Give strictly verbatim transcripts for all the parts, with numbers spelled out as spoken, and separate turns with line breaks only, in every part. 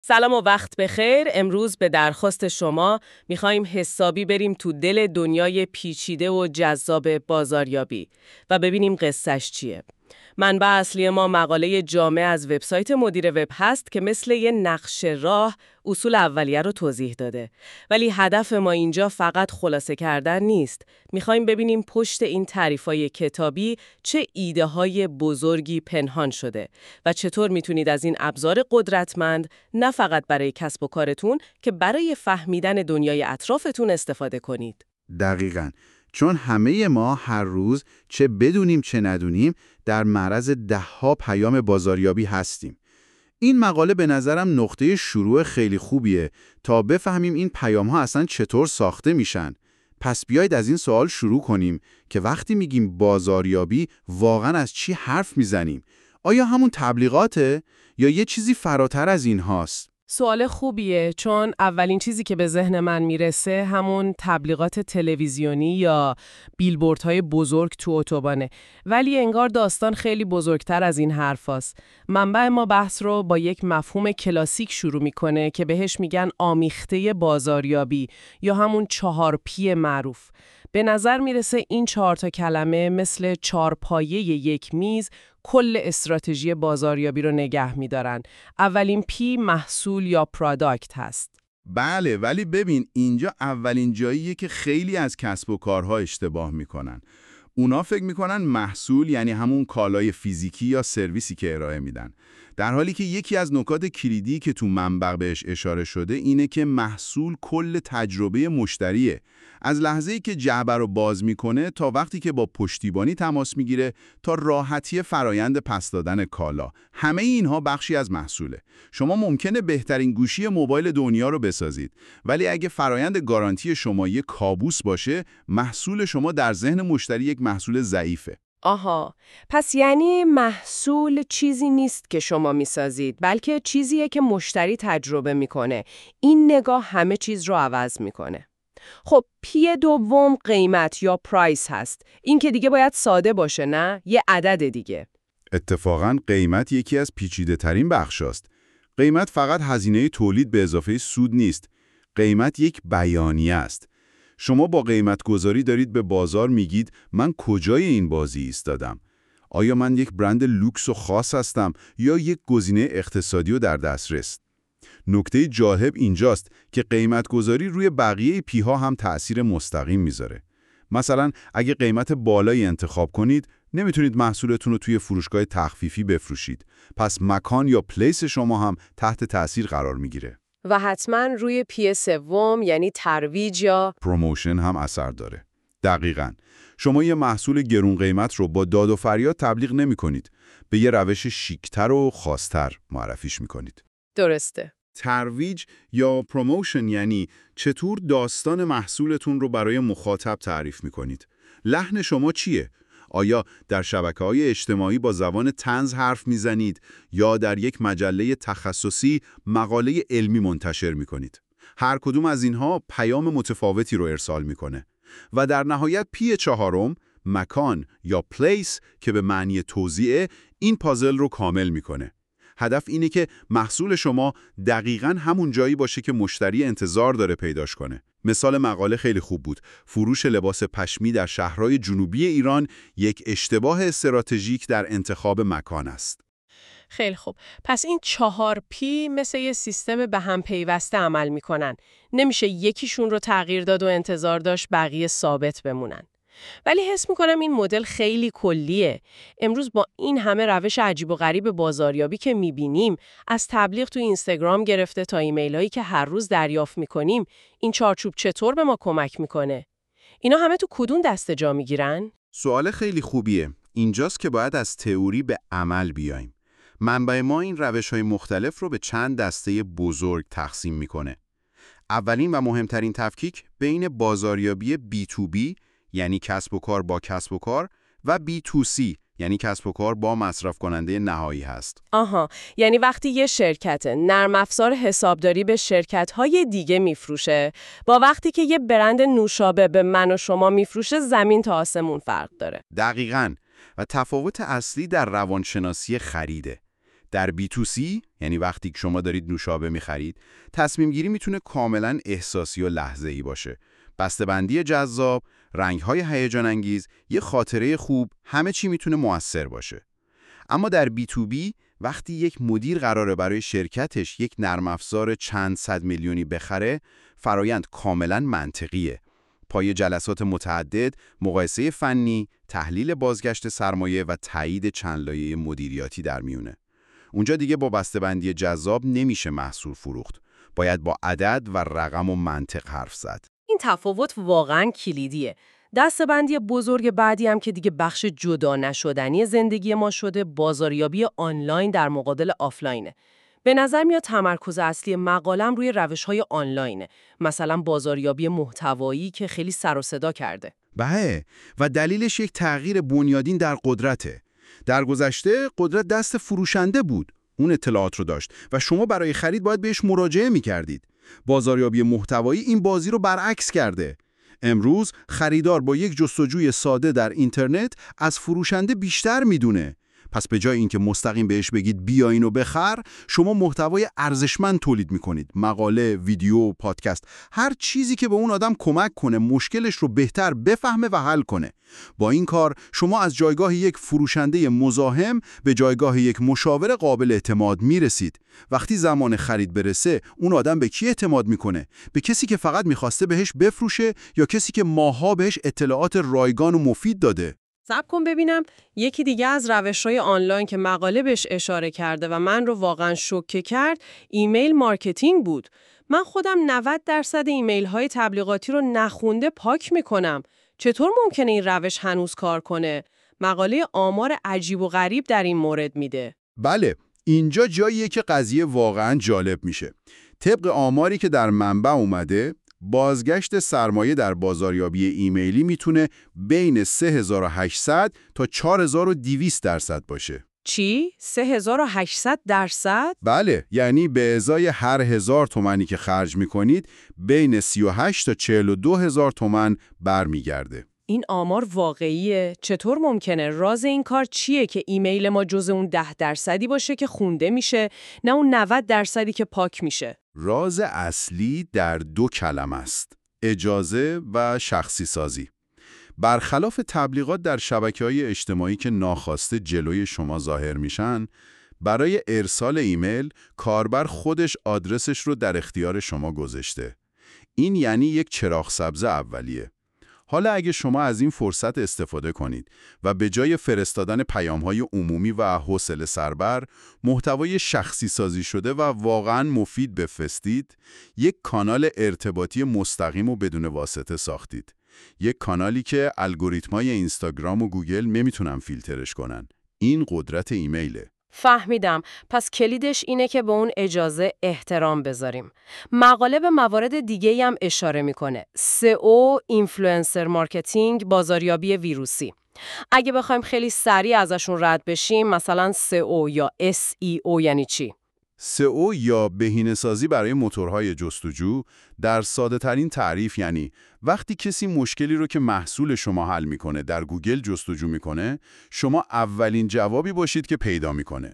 سلام و وقت بخیر. امروز به درخواست شما میخوایم حسابی بریم تو دل دنیای پیچیده و جذاب بازاریابی و ببینیم قصهش چیه. منبع اصلی ما مقاله جامع از وبسایت مدیر وب هست که مثل یه نقشه راه اصول اولیه رو توضیح داده. ولی هدف ما اینجا فقط خلاصه کردن نیست. میخوایم ببینیم پشت این تعریفای کتابی چه ایده های بزرگی پنهان شده و چطور میتونید از این ابزار قدرتمند نه فقط برای کسب و کارتون که برای فهمیدن دنیای اطرافتون استفاده کنید.
دقیقاً. چون همه ما هر روز چه بدونیم چه ندونیم در معرض ده‌ها پیام بازاریابی هستیم. این مقاله به نظرم نقطه شروع خیلی خوبیه تا بفهمیم این پیام‌ها اصلاً چطور ساخته میشن. پس بیایید از این سوال شروع کنیم که وقتی میگیم بازاریابی واقعاً از چی حرف میزنیم؟ آیا همون تبلیغاته یا یه چیزی فراتر از این هاست؟
سوال خوبیه، چون اولین چیزی که به ذهن من میرسه همون تبلیغات تلویزیونی یا بیلبوردهای بزرگ تو اتوبانه. ولی انگار داستان خیلی بزرگتر از این حرفاست. منبع ما بحث رو با یک مفهوم کلاسیک شروع میکنه که بهش میگن آمیخته بازاریابی یا همون چهار پی معروف. به نظر میرسه این چهار تا کلمه مثل چهارپایه یک میز کل استراتژی بازاریابی رو نگه می‌دارن. اولین پی محصول یا پروداکت هست.
بله، ولی ببین اینجا اولین جاییه که خیلی از کسب و کارها اشتباه میکنن. اونا فکر میکنن محصول یعنی همون کالای فیزیکی یا سرویسی که ارائه میدن. در حالی که یکی از نکات کلیدی که تو منبع بهش اشاره شده اینه که محصول کل تجربه مشتریه. از لحظه‌ای که جعبه رو باز میکنه تا وقتی که با پشتیبانی تماس میگیره تا راحتی فرایند پس دادن کالا. همه اینها بخشی از محصوله. شما ممکنه بهترین گوشی موبایل دنیا رو بسازید، ولی اگه فرایند گارانتی شما یک کابوس باشه، محصول شما در ذهن مشتری یک محصول ضعیفه.
آها، پس یعنی محصول چیزی نیست که شما میسازید، بلکه چیزیه که مشتری تجربه میکنه. این نگاه همه چیز رو عوض میکنه. خب پی دوم قیمت یا پرایس هست. این که دیگه باید ساده باشه، نه؟ یه عدد دیگه.
اتفاقاً قیمت یکی از پیچیده ترین بخش است. قیمت فقط هزینه تولید به اضافه سود نیست. قیمت یک بیانیه است. شما با قیمت گذاری دارید به بازار میگید من کجای این بازی ایستادم؟ آیا من یک برند لوکس و خاص هستم یا یک گزینه اقتصادی و در دسترس؟ نکته جالب اینجاست که قیمت گذاری روی بقیه پیها هم تأثیر مستقیم میذاره. مثلا اگه قیمت بالایی انتخاب کنید، نمیتونید محصولتون رو توی فروشگاه تخفیفی بفروشید. پس مکان یا پلیس شما هم تحت تأثیر قرار میگیره.
و حتما روی پی سوم یعنی ترویج یا
پروموشن هم اثر داره. دقیقاً. شما یه محصول گرون قیمت رو با داد و فریاد تبلیغ نمی کنید. به یه روش شیکتر و خاص‌تر معرفیش می کنید.
درسته.
ترویج یا پروموشن یعنی چطور داستان محصولتون رو برای مخاطب تعریف می کنید. لحن شما چیه؟ آیا در شبکه‌های اجتماعی با زبان طنز حرف میزنید یا در یک مجله تخصصی مقاله علمی منتشر میکنید؟ هر کدوم از اینها پیام متفاوتی رو ارسال میکنه. و در نهایت پی چهارم، مکان یا پلیس که به معنی توزیع، این پازل رو کامل میکنه. هدف اینه که محصول شما دقیقاً همون جایی باشه که مشتری انتظار داره پیداش کنه. مثال مقاله خیلی خوب بود. فروش لباس پشمی در شهرهای جنوبی ایران یک اشتباه استراتژیک در انتخاب مکان است.
خیلی خوب. پس این چهار پی مثل یه سیستم به هم پیوسته عمل میکنن. نمیشه یکیشون رو تغییر داد و انتظار داشت بقیه ثابت بمونن. ولی حس میکنم این مدل خیلی کلیه. امروز با این همه روش عجیب و غریب بازاریابی که میبینیم، از تبلیغ تو اینستاگرام گرفته تا ایمیل هایی که هر روز دریافت میکنیم، این چارچوب چطور به ما کمک میکنه؟ اینا همه تو کدوم دسته جا میگیرن؟
سوال خیلی خوبیه. اینجاست که باید از تئوری به عمل بیایم. منبع ما این روش‌های مختلف رو به چند دسته بزرگ تقسیم میکنه. اولین و مهمترین تفکیک بین بازاریابی بی تو بی یعنی کسب و کار با کسب و کار و بی تو سی یعنی کسب و کار با مصرف کننده نهایی هست.
آها، یعنی وقتی یه شرکت نرم افزار حسابداری به شرکت‌های دیگه میفروشه، با وقتی که یه برند نوشابه به من و شما میفروشه، زمین تا آسمون فرق داره.
دقیقاً. و تفاوت اصلی در روانشناسی خریده. در بی تو سی، یعنی وقتی که شما دارید نوشابه می‌خرید، تصمیم گیری میتونه کاملاً احساسی و لحظه‌ای باشه. بسته‌بندی جذاب، رنگ‌های هیجان انگیز، یه خاطره خوب، همه چی میتونه مؤثر باشه. اما در بی تو بی، وقتی یک مدیر قراره برای شرکتش یک نرم افزار چند صد میلیونی بخره، فرایند کاملاً منطقیه. پای جلسات متعدد، مقایسه فنی، تحلیل بازگشت سرمایه و تایید چند لایه مدیریتی در میونه. اونجا دیگه با بسته‌بندی جذاب نمیشه محصول فروخت. باید با عدد و رقم و منطق حرف زد.
این تفاوت واقعاً کلیدیه. دسته‌بندی بزرگ بعدی هم که دیگه بخش جدا نشدنی زندگی ما شده، بازاریابی آنلاین در مقابل آفلاینه. به نظر میاد تمرکز اصلی مقالم روی روش‌های آنلاینه، مثلا بازاریابی محتوایی که خیلی سر و صدا کرده.
بله، و دلیلش یک تغییر بنیادین در قدرته. در گذشته قدرت دست فروشنده بود. اون اطلاعات رو داشت و شما برای خرید باید بهش مراجعه می‌کردید. بازاریابی محتوایی این بازی رو برعکس کرده. امروز خریدار با یک جستجوی ساده در اینترنت از فروشنده بیشتر میدونه. پس به جای اینکه مستقیم بهش بگید بیا اینو بخر، شما محتوای ارزشمند تولید میکنید. مقاله، ویدیو، پادکست، هر چیزی که به اون آدم کمک کنه مشکلش رو بهتر بفهمه و حل کنه. با این کار شما از جایگاه یک فروشنده مزاحم به جایگاه یک مشاور قابل اعتماد میرسید. وقتی زمان خرید برسه، اون آدم به کی اعتماد میکنه؟ به کسی که فقط میخواسته بهش بفروشه یا کسی که ماها بهش اطلاعات رایگان و مفید داده؟
صبر کن ببینم. یکی دیگه از روش‌های آنلاین که مقاله بهش اشاره کرده و من رو واقعاً شوکه کرد، ایمیل مارکتینگ بود. من خودم نود درصد ایمیل‌های تبلیغاتی رو نخونده پاک می‌کنم. چطور ممکنه این روش هنوز کار کنه؟ مقاله آمار عجیب و غریب در این مورد میده.
بله، اینجا جاییه که قضیه واقعاً جالب میشه. طبق آماری که در منبع اومده، بازگشت سرمایه در بازاریابی ایمیلی میتونه بین سه هزار و هشتصد تا چهار هزار و دویست درصد باشه.
چی؟ سه هزار و هشتصد درصد؟
بله، یعنی به ازای هر هزار تومانی که خرج میکنید، بین سی و هشت تا چهل و دو هزار تومان برمیگرده.
این آمار واقعیه؟ چطور ممکنه؟ راز این کار چیه که ایمیل ما جز اون ده درصدی باشه که خونده میشه، نه اون نود درصدی که پاک میشه؟
راز اصلی در دو کلمه است: اجازه و شخصی سازی. برخلاف تبلیغات در شبکه‌های اجتماعی که ناخواسته جلوی شما ظاهر میشن، برای ارسال ایمیل کاربر خودش آدرسش رو در اختیار شما گذاشته. این یعنی یک چراغ سبز اولیه. حالا اگه شما از این فرصت استفاده کنید و به جای فرستادن پیام‌های عمومی و حوصله سربر، محتوای شخصی سازی شده و واقعاً مفید بفرستید، یک کانال ارتباطی مستقیم و بدون واسطه ساختید. یک کانالی که الگوریتم‌های اینستاگرام و گوگل نمیتونن فیلترش کنن. این قدرت ایمیله.
فهمیدم. پس کلیدش اینه که به اون اجازه احترام بذاریم. مقاله به موارد دیگه‌ای هم اشاره میکنه. سئو، اینفلوئنسر مارکتینگ، بازاریابی ویروسی. اگه بخوایم خیلی سریع ازشون رد بشیم، مثلا سئو یا اس ای او یعنی چی؟
سئو یا بهینه‌سازی برای موتورهای جستجو در ساده ترین تعریف یعنی وقتی کسی مشکلی رو که محصول شما حل میکنه در گوگل جستجو میکنه، شما اولین جوابی باشید که پیدا میکنه.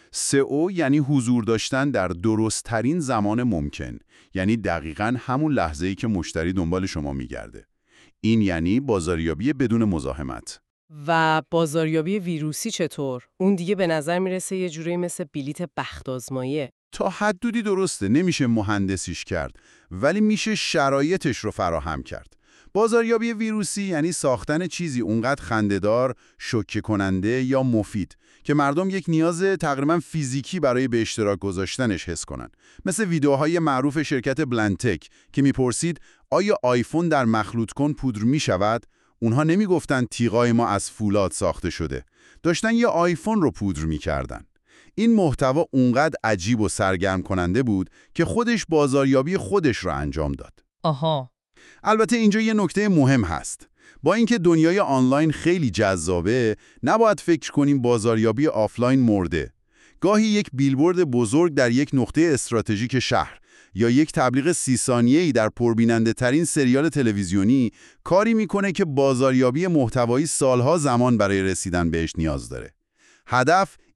سئو یعنی حضور داشتن در درست ترین زمان ممکن، یعنی دقیقاً همون لحظه‌ای که مشتری دنبال شما میگرده. این یعنی بازاریابی بدون مزاحمت.
و بازاریابی ویروسی چطور؟ اون دیگه به نظر میرسه یه جوری مثل بلیت بخت آزماییه.
تا حدودی درسته، نمیشه مهندسیش کرد، ولی میشه شرایطش رو فراهم کرد. بازاریابی ویروسی یعنی ساختن چیزی اونقدر خنده‌دار، شوکه کننده یا مفید که مردم یک نیاز تقریباً فیزیکی برای به اشتراک گذاشتنش حس کنن. مثل ویدیوهای معروف شرکت بلندتک که میپرسید آیا آیفون در مخلوط کن پودر میشود؟ اونها نمیگفتن تیغای ما از فولاد ساخته شده. داشتن یه آیفون رو پودر میکردن. این محتوا اونقدر عجیب و سرگرم کننده بود که خودش بازاریابی خودش رو انجام داد.
آها.
البته اینجا یه نکته مهم هست. با اینکه دنیای آنلاین خیلی جذابه، نباید فکر کنیم بازاریابی آفلاین مرده. گاهی یک بیلبورد بزرگ در یک نقطه استراتژیک شهر یا یک تبلیغ سی ثانیه‌ای در پربیننده ترین سریال تلویزیونی کاری میکنه که بازاریابی محتوایی سالها زمان برای رسیدن بهش نیاز داره. هدف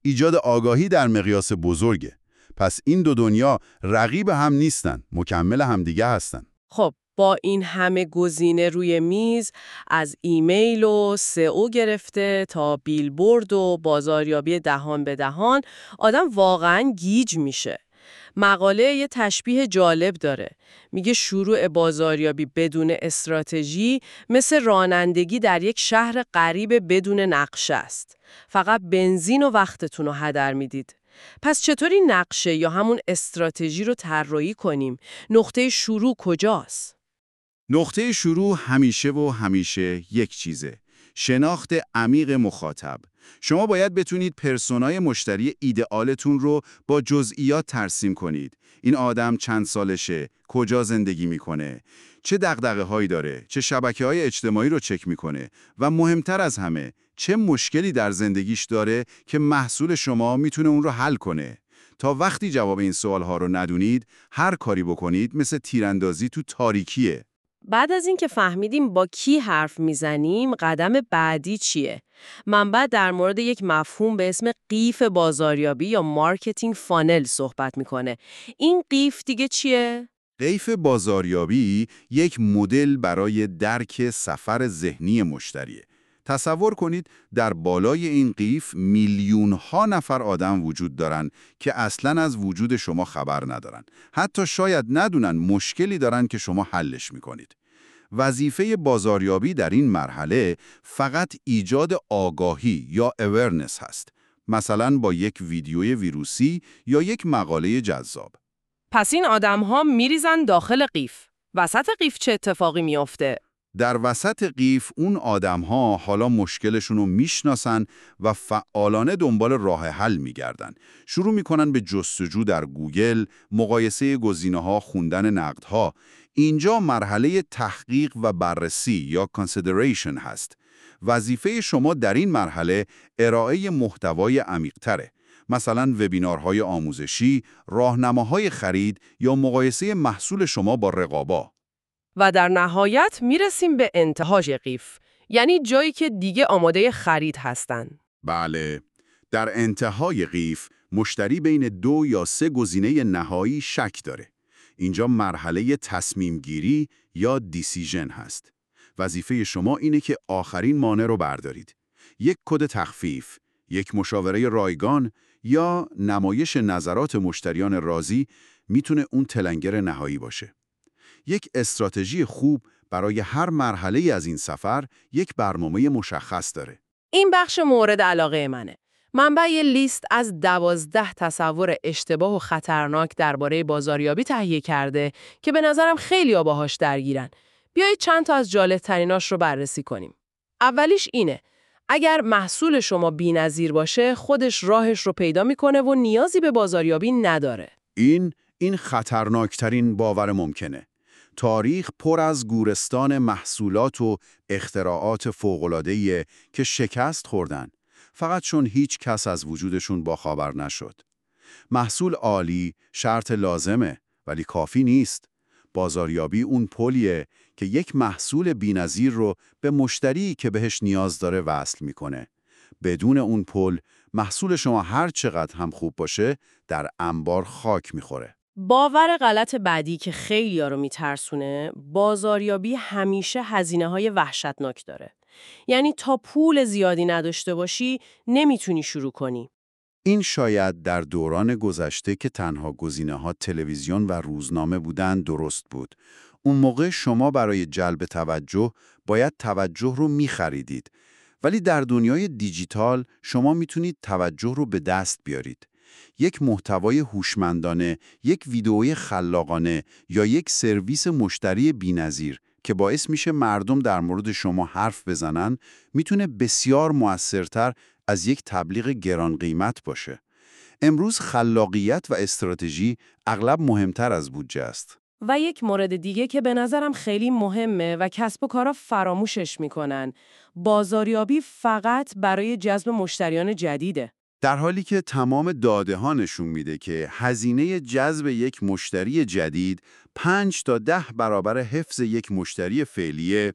ایجاد آگاهی در مقیاس بزرگه. پس این دو دنیا رقیب هم نیستن، مکمل همدیگه هستن.
خب با این همه گزینه روی میز، از ایمیل و سئو گرفته تا بیلبورد و بازاریابی دهان به دهان، آدم واقعاً گیج میشه. مقاله یه تشبیه جالب داره. میگه شروع بازاریابی بدون استراتژی مثل رانندگی در یک شهر غریب بدون نقشه است. فقط بنزین و وقتتون رو هدر میدید. پس چطوری نقشه یا همون استراتژی رو طراحی کنیم؟ نقطه شروع کجاست؟
نقطه شروع همیشه و همیشه یک چیزه. شناخت عمیق مخاطب. شما باید بتونید پرسونای مشتری ایدئالتون رو با جزئیات ترسیم کنید. این آدم چند سالشه، کجا زندگی میکنه، چه دغدغه‌هایی داره، چه شبکه‌های اجتماعی رو چک میکنه و مهمتر از همه، چه مشکلی در زندگیش داره که محصول شما میتونه اون رو حل کنه. تا وقتی جواب این سوالها رو ندونید، هر کاری بکنید مثل تیراندازی تو تاریکیه.
بعد از اینکه فهمیدیم با کی حرف میزنیم، قدم بعدی چیه؟ منبع در مورد یک مفهوم به اسم قیف بازاریابی یا مارکتینگ فانل صحبت میکنه. این قیف دیگه چیه؟
قیف بازاریابی یک مدل برای درک سفر ذهنی مشتریه. تصور کنید در بالای این قیف میلیون ها نفر آدم وجود دارن که اصلاً از وجود شما خبر ندارن. حتی شاید ندونن مشکلی دارن که شما حلش میکنید. وظیفه بازاریابی در این مرحله فقط ایجاد آگاهی یا awareness هست. مثلا با یک ویدیوی ویروسی یا یک مقاله جذاب.
پس این آدم‌ها میریزن داخل قیف. وسط قیف چه اتفاقی میافته؟
در وسط قیف اون آدم‌ها حالا مشکلشون رو میشناسن و فعالانه دنبال راه حل میگردن. شروع میکنن به جستجو در گوگل، مقایسه گزینه‌ها، خوندن نقدها. اینجا مرحله تحقیق و بررسی یا consideration هست. وظیفه شما در این مرحله ارائه محتوای عمیق‌تره. مثلا وبینارهای آموزشی، راهنماهای خرید یا مقایسه محصول شما با رقابا.
و در نهایت میرسیم به انتهای قیف، یعنی جایی که دیگه آماده خرید هستن.
بله، در انتهای قیف مشتری بین دو یا سه گزینه نهایی شک داره. اینجا مرحله تصمیم گیری یا دیسیژن هست. وظیفه شما اینه که آخرین مانع رو بردارید. یک کد تخفیف، یک مشاوره رایگان یا نمایش نظرات مشتریان راضی میتونه اون تلنگر نهایی باشه. یک استراتژی خوب برای هر مرحله از این سفر یک برنامه مشخص داره.
این بخش مورد علاقه منه. منبع یه لیست از دوازده تصور اشتباه و خطرناک درباره بازاریابی تهیه کرده که به نظرم خیلی باهاش درگیرن. بیایید چند تا از جالب‌تریناش رو بررسی کنیم. اولیش اینه: اگر محصول شما بی‌نظیر باشه، خودش راهش رو پیدا میکنه و نیازی به بازاریابی نداره.
این این خطرناکترین باور ممکنه. تاریخ پر از گورستان محصولات و اختراعات فوق‌العاده‌ایه که شکست خوردن، فقط چون هیچ کس از وجودشون باخبر نشد. محصول عالی شرط لازمه، ولی کافی نیست. بازاریابی اون پلیه که یک محصول بی‌نظیر رو به مشتری که بهش نیاز داره وصل میکنه. بدون اون پل، محصول شما هر چقدر هم خوب باشه، در انبار خاک میخوره.
باور غلط بعدی که خیلی‌ها رو میترسونه، بازاریابی همیشه هزینه‌های وحشتناک داره. یعنی تا پول زیادی نداشته باشی، نمیتونی شروع کنی.
این شاید در دوران گذشته که تنها گزینه‌ها تلویزیون و روزنامه بودن درست بود. اون موقع شما برای جلب توجه باید توجه رو می‌خریدید. ولی در دنیای دیجیتال شما میتونید توجه رو به دست بیارید. یک محتوای هوشمندانه، یک ویدئوی خلاقانه یا یک سرویس مشتری بی‌نظیر که باعث میشه مردم در مورد شما حرف بزنن، میتونه بسیار مؤثرتر از یک تبلیغ گران قیمت باشه. امروز خلاقیت و استراتژی اغلب مهمتر از بودجه است.
و یک مورد دیگه که به نظرم خیلی مهمه و کسب و کارا فراموشش میکنن، بازاریابی فقط برای جذب مشتریان جدیده.
در حالی که تمام داده ها نشون میده که هزینه جذب یک مشتری جدید پنج تا ده برابر حفظ یک مشتری فعلیه،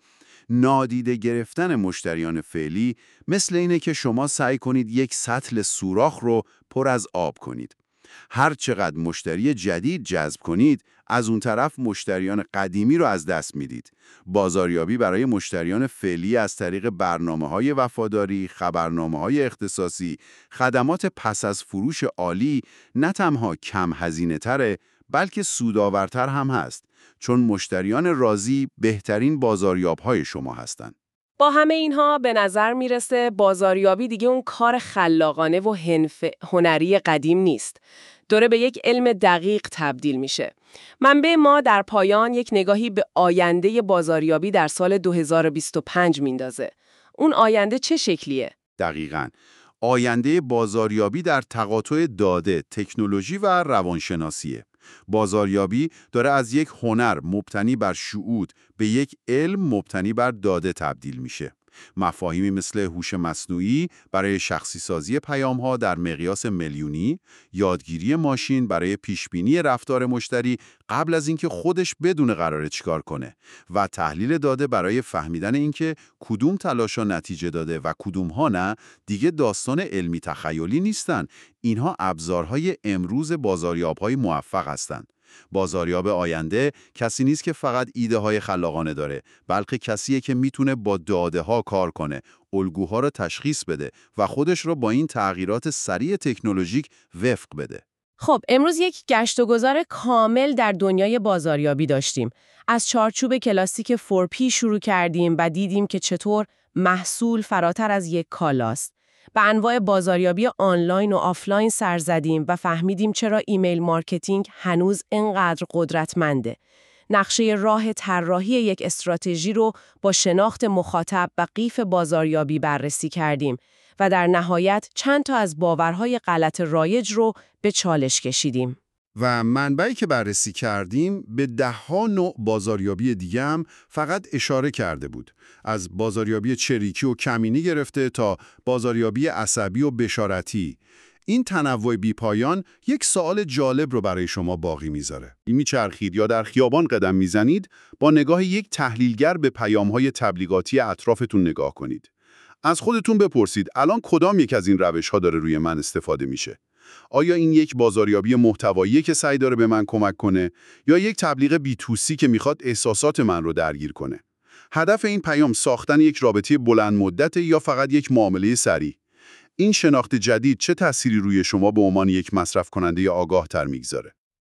نادیده گرفتن مشتریان فعلی مثل اینه که شما سعی کنید یک سطل سوراخ رو پر از آب کنید. هر چقدر مشتری جدید جذب کنید، از اون طرف مشتریان قدیمی رو از دست میدید. بازاریابی برای مشتریان فعلی از طریق برنامه‌های وفاداری، خبرنامه‌های اختصاصی، خدمات پس از فروش عالی نه تنها کم هزینه‌تره، بلکه سودآورتر هم هست، چون مشتریان راضی بهترین بازاریاب‌های شما هستند.
با همه اینها به نظر میرسه بازاریابی دیگه اون کار خلاقانه و حنف هنری قدیم نیست. داره به یک علم دقیق تبدیل میشه. منبع ما در پایان یک نگاهی به آینده بازاریابی در سال دو هزار و بیست و پنج میندازه. اون آینده چه شکلیه؟
دقیقاً. آینده بازاریابی در تقاطع داده، تکنولوژی و روانشناسیه. بازاریابی داره از یک هنر مبتنی بر شهود به یک علم مبتنی بر داده تبدیل میشه. مفاهیمی مثل هوش مصنوعی برای شخصی سازی پیام‌ها در مقیاس میلیونی، یادگیری ماشین برای پیشبینی رفتار مشتری قبل از اینکه خودش بدونه قراره چیکار کنه و تحلیل داده برای فهمیدن اینکه کدوم تلاشا نتیجه داده و کدومها نه، دیگه داستان علمی تخیلی نیستن. اینها ابزارهای امروز بازاریاب‌های موفق هستند. بازاریاب آینده کسی نیست که فقط ایده های خلاقانه داره، بلکه کسیه که میتونه با داده ها کار کنه، الگوها رو تشخیص بده و خودش رو با این تغییرات سریع تکنولوژیک وفق بده.
خب امروز یک گشت و گذار کامل در دنیای بازاریابی داشتیم. از چارچوب کلاسیک فور پی شروع کردیم و دیدیم که چطور محصول فراتر از یک کالاست. به انواع بازاریابی آنلاین و آفلاین سر زدیم و فهمیدیم چرا ایمیل مارکتینگ هنوز اینقدر قدرتمنده. نقشه راه طراحی یک استراتژی رو با شناخت مخاطب و قیف بازاریابی بررسی کردیم و در نهایت چند تا از باورهای غلط رایج رو به چالش کشیدیم.
و منبعی که بررسی کردیم به ده ها نوع بازاریابی دیگه هم فقط اشاره کرده بود. از بازاریابی چریکی و کمینی گرفته تا بازاریابی عصبی و بشارتی. این تنوع بیپایان یک سوال جالب رو برای شما باقی میذاره. این میچرخید یا در خیابان قدم میزنید، با نگاه یک تحلیلگر به پیام‌های تبلیغاتی اطرافتون نگاه کنید. از خودتون بپرسید الان کدام یک از این روش‌ها داره روی من استفاده میشه؟ آیا این یک بازاریابی محتوایی که سعی داره به من کمک کنه یا یک تبلیغ بی تو سی که میخواد احساسات من رو درگیر کنه؟ هدف این پیام ساختن یک رابطه بلند مدت یا فقط یک معامله سریع؟ این شناخت جدید چه تأثیری روی شما به عنوان یک مصرف کننده آگاه تر میگذاره؟